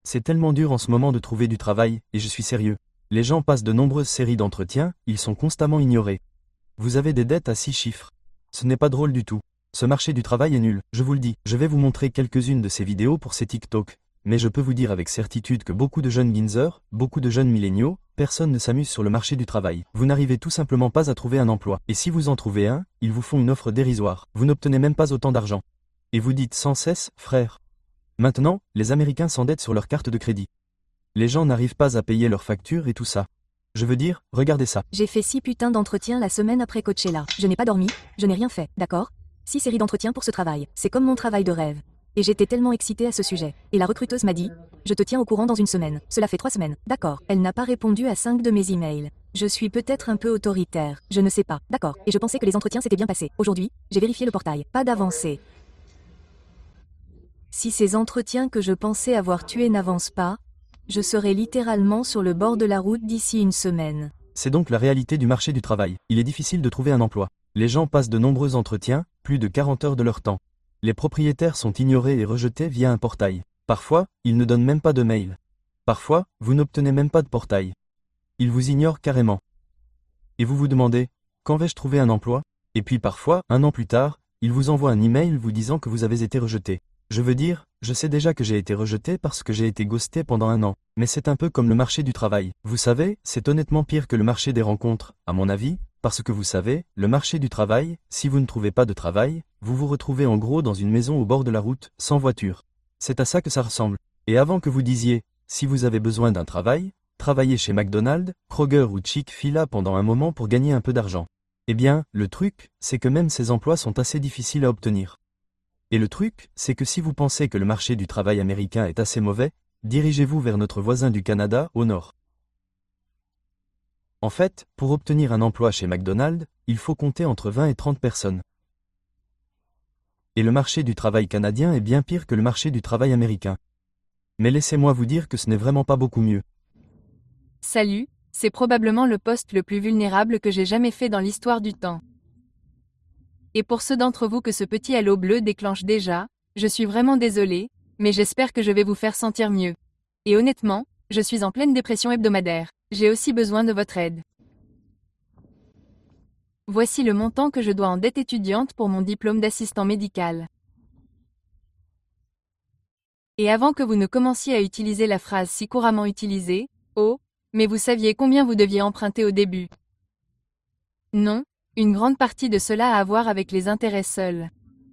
C'est tellement dur en ce moment de trouver du travail, et je suis sérieux. Les gens passent de nombreuses séries d'entretiens, ils sont constamment ignorés. Vous avez des dettes à 6 chiffres. Ce n'est pas drôle du tout. Ce marché du travail est nul, je vous le dis. Je vais vous montrer quelques-unes de ces vidéos pour ces TikTok. Mais je peux vous dire avec certitude que beaucoup de jeunes Ginzers, beaucoup de jeunes milléniaux, personne ne s'amuse sur le marché du travail. Vous n'arrivez tout simplement pas à trouver un emploi. Et si vous en trouvez un, ils vous font une offre dérisoire. Vous n'obtenez même pas autant d'argent. Et vous dites sans cesse, frère. Maintenant, les Américains s'endettent sur leur carte de crédit. Les gens n'arrivent pas à payer leurs factures et tout ça. Je veux dire, regardez ça. J'ai fait 6 putains d'entretiens la semaine après Coachella. Je n'ai pas dormi, je n'ai rien fait, d'accord? 6 séries d'entretiens pour ce travail. C'est comme mon travail de rêve. Et j'étais tellement excitée à ce sujet. Et la recruteuse m'a dit, je te tiens au courant dans une semaine. Cela fait 3 semaines. D'accord. Elle n'a pas répondu à 5 de mes emails. Je suis peut-être un peu autoritaire. Je ne sais pas. D'accord. Et je pensais que les entretiens s'étaient bien passés. Aujourd'hui, j'ai vérifié le portail. Pas d'avancée. Si ces entretiens que je pensais avoir tués n'avancent pas, je serai littéralement sur le bord de la route d'ici une semaine. C'est donc la réalité du marché du travail. Il est difficile de trouver un emploi. Les gens passent de nombreux entretiens, plus de 40 heures de leur temps. Les propriétaires sont ignorés et rejetés via un portail. Parfois, ils ne donnent même pas de mail. Parfois, vous n'obtenez même pas de portail. Ils vous ignorent carrément. Et vous vous demandez, quand vais-je trouver un emploi? Et puis parfois, un an plus tard, ils vous envoient un email vous disant que vous avez été rejeté. Je veux dire, je sais déjà que j'ai été rejeté parce que j'ai été ghosté pendant un an. Mais c'est un peu comme le marché du travail. Vous savez, c'est honnêtement pire que le marché des rencontres, à mon avis, parce que vous savez, le marché du travail, si vous ne trouvez pas de travail, vous vous retrouvez en gros dans une maison au bord de la route, sans voiture. C'est à ça que ça ressemble. Et avant que vous disiez, si vous avez besoin d'un travail, travaillez chez McDonald's, Kroger ou Chick-fil-A pendant un moment pour gagner un peu d'argent. Eh bien, le truc, c'est que même ces emplois sont assez difficiles à obtenir. Et le truc, c'est que si vous pensez que le marché du travail américain est assez mauvais, dirigez-vous vers notre voisin du Canada, au nord. En fait, pour obtenir un emploi chez McDonald's, il faut compter entre 20 et 30 personnes. Et le marché du travail canadien est bien pire que le marché du travail américain. Mais laissez-moi vous dire que ce n'est vraiment pas beaucoup mieux. Salut, c'est probablement le poste le plus vulnérable que j'ai jamais fait dans l'histoire du temps. Et pour ceux d'entre vous que ce petit halo bleu déclenche déjà, je suis vraiment désolé, mais j'espère que je vais vous faire sentir mieux. Et honnêtement, je suis en pleine dépression hebdomadaire. J'ai aussi besoin de votre aide. Voici le montant que je dois en dette étudiante pour mon diplôme d'assistant médical. Et avant que vous ne commenciez à utiliser la phrase si couramment utilisée, oh, mais vous saviez combien vous deviez emprunter au début? Non, une grande partie de cela a à voir avec les intérêts seuls.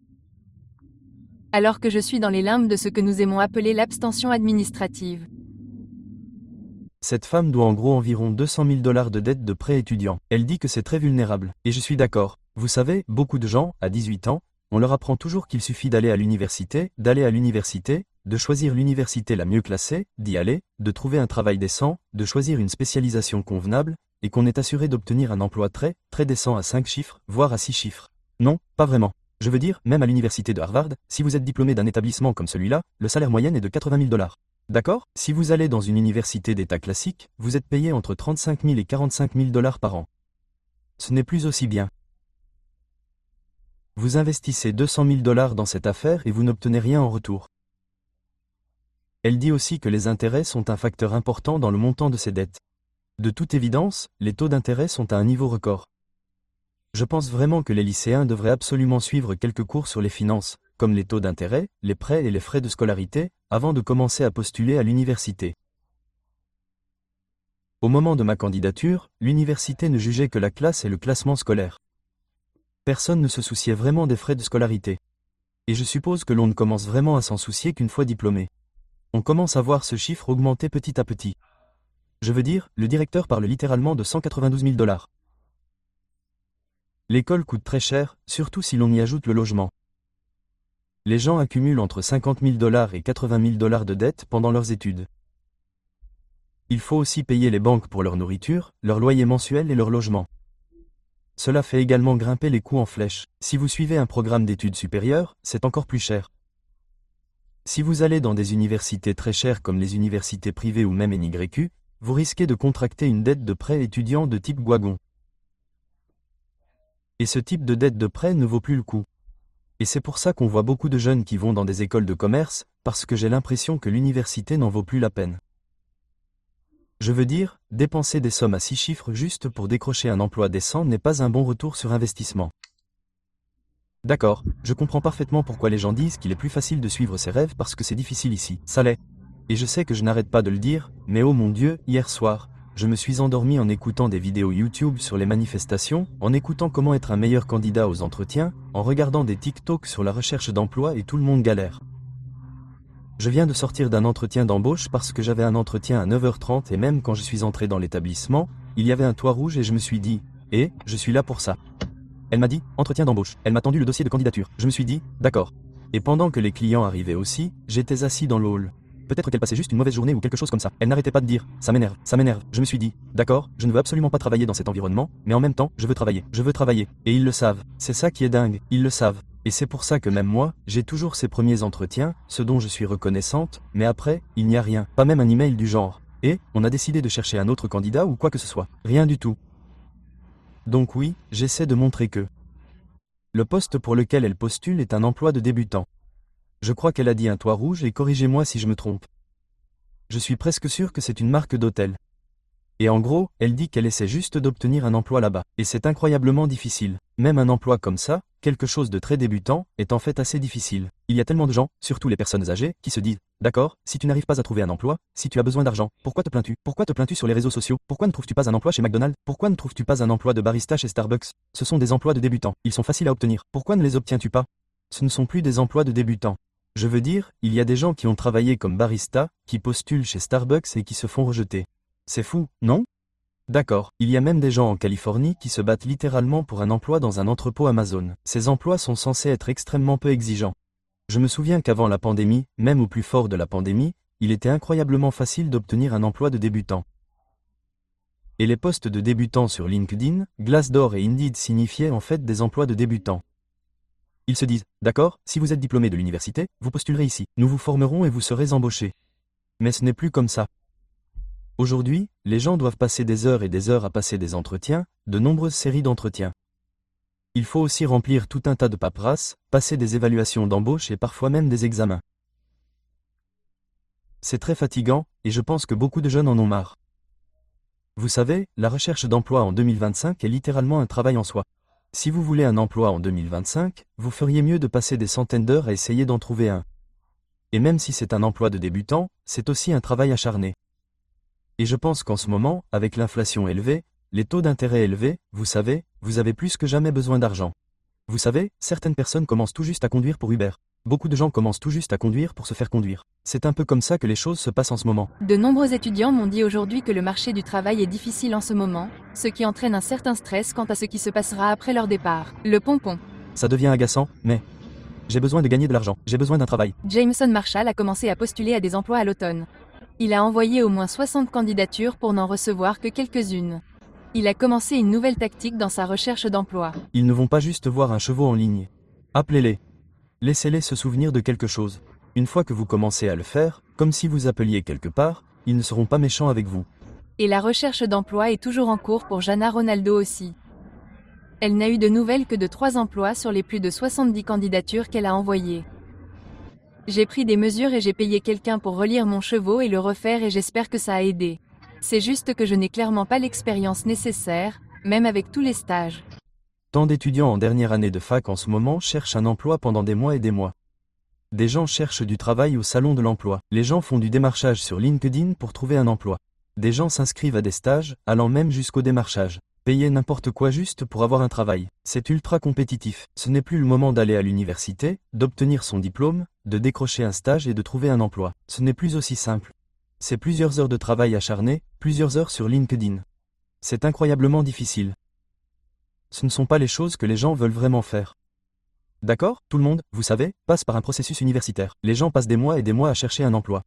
Alors que je suis dans les limbes de ce que nous aimons appeler l'abstention administrative. Cette femme doit en gros environ 200 000 $ de dette de prêt étudiant. Elle dit que c'est très vulnérable. Et je suis d'accord. Vous savez, beaucoup de gens, à 18 ans, on leur apprend toujours qu'il suffit d'aller à l'université, de choisir l'université la mieux classée, d'y aller, de trouver un travail décent, de choisir une spécialisation convenable, et qu'on est assuré d'obtenir un emploi très décent à 5 chiffres, voire à 6 chiffres. Non, pas vraiment. Je veux dire, même à l'université de Harvard, si vous êtes diplômé d'un établissement comme celui-là, le salaire moyen est de 80 000 $. D'accord? Si vous allez dans une université d'État classique, vous êtes payé entre 35 000 et 45 000 $ par an. Ce n'est plus aussi bien. Vous investissez 200 000 $ dans cette affaire et vous n'obtenez rien en retour. Elle dit aussi que les intérêts sont un facteur important dans le montant de ces dettes. De toute évidence, les taux d'intérêt sont à un niveau record. Je pense vraiment que les lycéens devraient absolument suivre quelques cours sur les finances, comme les taux d'intérêt, les prêts et les frais de scolarité, avant de commencer à postuler à l'université. Au moment de ma candidature, l'université ne jugeait que la classe et le classement scolaire. Personne ne se souciait vraiment des frais de scolarité. Et je suppose que l'on ne commence vraiment à s'en soucier qu'une fois diplômé. On commence à voir ce chiffre augmenter petit à petit. Je veux dire, le directeur parle littéralement de 192 000 $. L'école coûte très cher, surtout si l'on y ajoute le logement. Les gens accumulent entre 50 000 $ et 80 000 $ de dettes pendant leurs études. Il faut aussi payer les banques pour leur nourriture, leur loyer mensuel et leur logement. Cela fait également grimper les coûts en flèche. Si vous suivez un programme d'études supérieures, c'est encore plus cher. Si vous allez dans des universités très chères comme les universités privées ou même NYU, vous risquez de contracter une dette de prêt étudiant de type Gwagon. Et ce type de dette de prêt ne vaut plus le coup. Et c'est pour ça qu'on voit beaucoup de jeunes qui vont dans des écoles de commerce, parce que j'ai l'impression que l'université n'en vaut plus la peine. Je veux dire, dépenser des sommes à 6 chiffres juste pour décrocher un emploi décent n'est pas un bon retour sur investissement. D'accord, je comprends parfaitement pourquoi les gens disent qu'il est plus facile de suivre ses rêves parce que c'est difficile ici. Ça l'est. Et je sais que je n'arrête pas de le dire, mais oh mon Dieu, hier soir, je me suis endormi en écoutant des vidéos YouTube sur les manifestations, en écoutant comment être un meilleur candidat aux entretiens, en regardant des TikTok sur la recherche d'emploi et tout le monde galère. Je viens de sortir d'un entretien d'embauche parce que j'avais un entretien à 9h30 et même quand je suis entré dans l'établissement, il y avait un toit rouge et je me suis dit, je suis là pour ça. Elle m'a dit, entretien d'embauche, elle m'a tendu le dossier de candidature, je me suis dit, d'accord. Et pendant que les clients arrivaient aussi, j'étais assis dans le hall. Peut-être qu'elle passait juste une mauvaise journée ou quelque chose comme ça. Elle n'arrêtait pas de dire, ça m'énerve, ça m'énerve. Je me suis dit, d'accord, je ne veux absolument pas travailler dans cet environnement, mais en même temps, je veux travailler. Et ils le savent. C'est ça qui est dingue, ils le savent. Et c'est pour ça que même moi, j'ai toujours ces premiers entretiens, ce dont je suis reconnaissante, mais après, il n'y a rien. Pas même un email du genre. Et, on a décidé de chercher un autre candidat ou quoi que ce soit. Rien du tout. Donc oui, j'essaie de montrer que le poste pour lequel elle postule est un emploi de débutant. Je crois qu'elle a dit un toit rouge et corrigez-moi si je me trompe. Je suis presque sûr que c'est une marque d'hôtel. Et en gros, elle dit qu'elle essaie juste d'obtenir un emploi là-bas. Et c'est incroyablement difficile. Même un emploi comme ça, quelque chose de très débutant, est en fait assez difficile. Il y a tellement de gens, surtout les personnes âgées, qui se disent « D'accord, si tu n'arrives pas à trouver un emploi, si tu as besoin d'argent, pourquoi te plains-tu? Pourquoi te plains-tu sur les réseaux sociaux? Pourquoi ne trouves-tu pas un emploi chez McDonald's? Pourquoi ne trouves-tu pas un emploi de barista chez Starbucks? Ce sont des emplois de débutants. Ils sont faciles à obtenir. Pourquoi ne les obtiens-tu pas? Ce ne sont plus des emplois de débutants. Je veux dire, il y a des gens qui ont travaillé comme barista, qui postulent chez Starbucks et qui se font rejeter. C'est fou, non? D'accord, il y a même des gens en Californie qui se battent littéralement pour un emploi dans un entrepôt Amazon. Ces emplois sont censés être extrêmement peu exigeants. Je me souviens qu'avant la pandémie, même au plus fort de la pandémie, il était incroyablement facile d'obtenir un emploi de débutant. Et les postes de débutants sur LinkedIn, Glassdoor et Indeed signifiaient en fait des emplois de débutants. Ils se disent, d'accord, si vous êtes diplômé de l'université, vous postulerez ici, nous vous formerons et vous serez embauché. Mais ce n'est plus comme ça. Aujourd'hui, les gens doivent passer des heures et des heures à passer des entretiens, de nombreuses séries d'entretiens. Il faut aussi remplir tout un tas de paperasses, passer des évaluations d'embauche et parfois même des examens. C'est très fatigant, et je pense que beaucoup de jeunes en ont marre. Vous savez, la recherche d'emploi en 2025 est littéralement un travail en soi. Si vous voulez un emploi en 2025, vous feriez mieux de passer des centaines d'heures à essayer d'en trouver un. Et même si c'est un emploi de débutant, c'est aussi un travail acharné. Et je pense qu'en ce moment, avec l'inflation élevée, les taux d'intérêt élevés, vous savez, vous avez plus que jamais besoin d'argent. Vous savez, certaines personnes commencent tout juste à conduire pour Uber. Beaucoup de gens commencent tout juste à conduire pour se faire conduire. C'est un peu comme ça que les choses se passent en ce moment. De nombreux étudiants m'ont dit aujourd'hui que le marché du travail est difficile en ce moment, ce qui entraîne un certain stress quant à ce qui se passera après leur départ. Le pompon. Ça devient agaçant, mais j'ai besoin de gagner de l'argent, j'ai besoin d'un travail. Jameson Marshall a commencé à postuler à des emplois à l'automne. Il a envoyé au moins 60 candidatures pour n'en recevoir que quelques-unes. Il a commencé une nouvelle tactique dans sa recherche d'emploi. Ils ne vont pas juste voir un chevaux en ligne. Appelez-les. Laissez-les se souvenir de quelque chose. Une fois que vous commencez à le faire, comme si vous appeliez quelque part, ils ne seront pas méchants avec vous. Et la recherche d'emploi est toujours en cours pour Jana Ronaldo aussi. Elle n'a eu de nouvelles que de 3 emplois sur les plus de 70 candidatures qu'elle a envoyées. J'ai pris des mesures et j'ai payé quelqu'un pour relire mon chevaux et le refaire et j'espère que ça a aidé. C'est juste que je n'ai clairement pas l'expérience nécessaire, même avec tous les stages. Tant d'étudiants en dernière année de fac en ce moment cherchent un emploi pendant des mois et des mois. Des gens cherchent du travail au salon de l'emploi. Les gens font du démarchage sur LinkedIn pour trouver un emploi. Des gens s'inscrivent à des stages, allant même jusqu'au démarchage. Payer n'importe quoi juste pour avoir un travail. C'est ultra compétitif. Ce n'est plus le moment d'aller à l'université, d'obtenir son diplôme, de décrocher un stage et de trouver un emploi. Ce n'est plus aussi simple. C'est plusieurs heures de travail acharné, plusieurs heures sur LinkedIn. C'est incroyablement difficile. Ce ne sont pas les choses que les gens veulent vraiment faire. D'accord, tout le monde, vous savez, passe par un processus universitaire. Les gens passent des mois et des mois à chercher un emploi.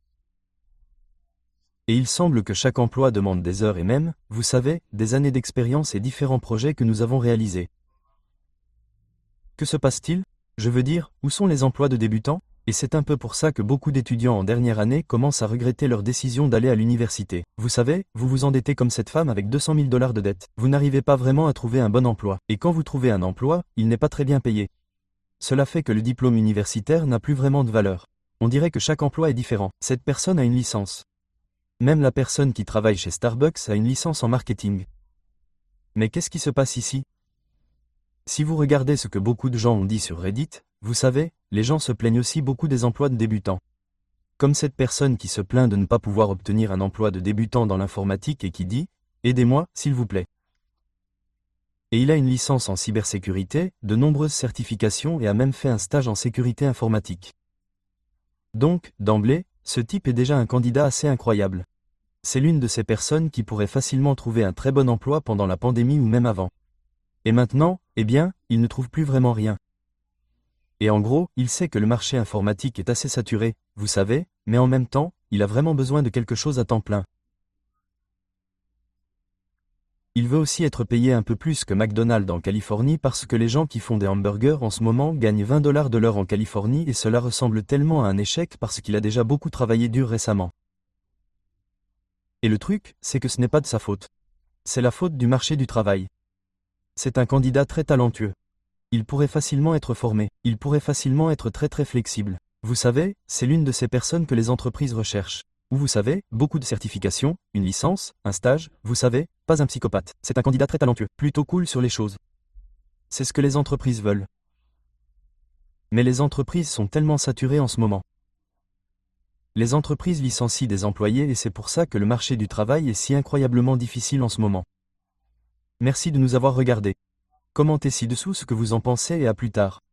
Et il semble que chaque emploi demande des heures et même, vous savez, des années d'expérience et différents projets que nous avons réalisés. Que se passe-t-il? Je veux dire, où sont les emplois de débutants? Et c'est un peu pour ça que beaucoup d'étudiants en dernière année commencent à regretter leur décision d'aller à l'université. Vous savez, vous vous endettez comme cette femme avec 200 000 $ de dette. Vous n'arrivez pas vraiment à trouver un bon emploi. Et quand vous trouvez un emploi, il n'est pas très bien payé. Cela fait que le diplôme universitaire n'a plus vraiment de valeur. On dirait que chaque emploi est différent. Cette personne a une licence. Même la personne qui travaille chez Starbucks a une licence en marketing. Mais qu'est-ce qui se passe ici? Si vous regardez ce que beaucoup de gens ont dit sur Reddit, vous savez, les gens se plaignent aussi beaucoup des emplois de débutants. Comme cette personne qui se plaint de ne pas pouvoir obtenir un emploi de débutant dans l'informatique et qui dit « Aidez-moi, s'il vous plaît ». Et il a une licence en cybersécurité, de nombreuses certifications et a même fait un stage en sécurité informatique. Donc, d'emblée, ce type est déjà un candidat assez incroyable. C'est l'une de ces personnes qui pourrait facilement trouver un très bon emploi pendant la pandémie ou même avant. Et maintenant, eh bien, il ne trouve plus vraiment rien. Et en gros, il sait que le marché informatique est assez saturé, vous savez, mais en même temps, il a vraiment besoin de quelque chose à temps plein. Il veut aussi être payé un peu plus que McDonald's en Californie parce que les gens qui font des hamburgers en ce moment gagnent 20 $ de l'heure en Californie et cela ressemble tellement à un échec parce qu'il a déjà beaucoup travaillé dur récemment. Et le truc, c'est que ce n'est pas de sa faute. C'est la faute du marché du travail. C'est un candidat très talentueux. Il pourrait facilement être formé, il pourrait facilement être très flexible. Vous savez, c'est l'une de ces personnes que les entreprises recherchent. Ou vous savez, beaucoup de certifications, une licence, un stage, vous savez, pas un psychopathe. C'est un candidat très talentueux, plutôt cool sur les choses. C'est ce que les entreprises veulent. Mais les entreprises sont tellement saturées en ce moment. Les entreprises licencient des employés et c'est pour ça que le marché du travail est si incroyablement difficile en ce moment. Merci de nous avoir regardés. Commentez ci-dessous ce que vous en pensez et à plus tard.